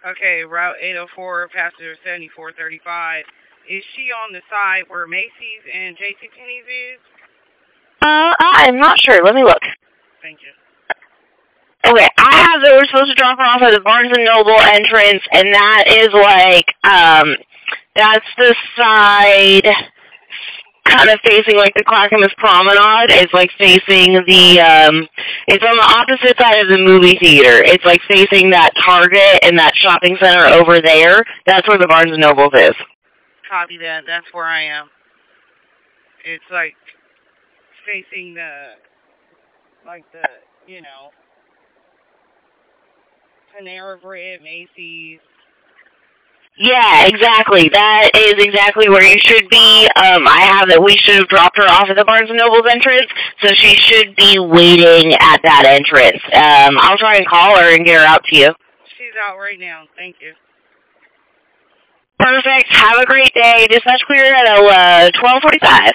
Okay, Route 804, passenger 7435. Is she on the side where Macy's and JCPenney's is? I'm not sure. Let me look. Thank you. Okay, I have that we're supposed to drop her off at the Barnes & Noble entrance, and that is like, that's the side kind of facing like the Clackamas Promenade. It's like facing the, it's on the opposite side of the movie theater. It's like facing that Target and that shopping center over there. That's where the Barnes & Noble is. Copy that. That's where I am. It's like facing the, Panera Bread, Macy's. Yeah, exactly. That is exactly where you should be. I have that we should have dropped her off at the Barnes & Noble's entrance, so she should be waiting at that entrance. I'll try and call her and get her out to you. She's out right now. Thank you. Perfect. Have a great day. Dispatch clear at 12:45.